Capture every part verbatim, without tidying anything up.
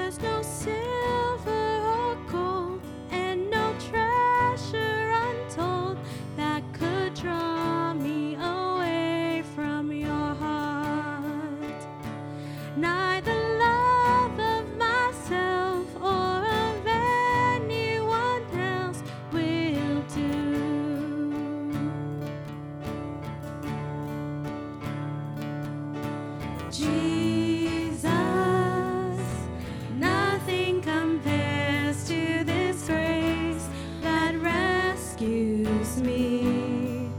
There's no silver or gold, and no treasure untold that could draw me away from your heart. Neither love of myself or of anyone else will do. Jesus, nothing compares to this grace that rescues me.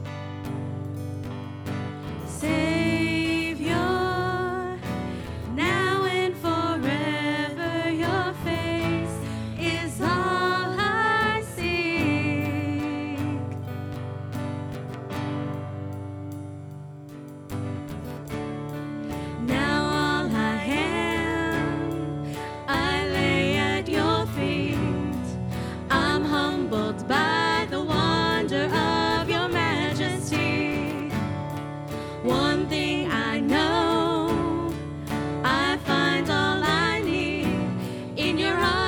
Savior, now and forever, your face is all I seek. Now all I am, I lay at your feet. I'm humbled by the wonder of your majesty. One thing I know, I find all I need in your arms.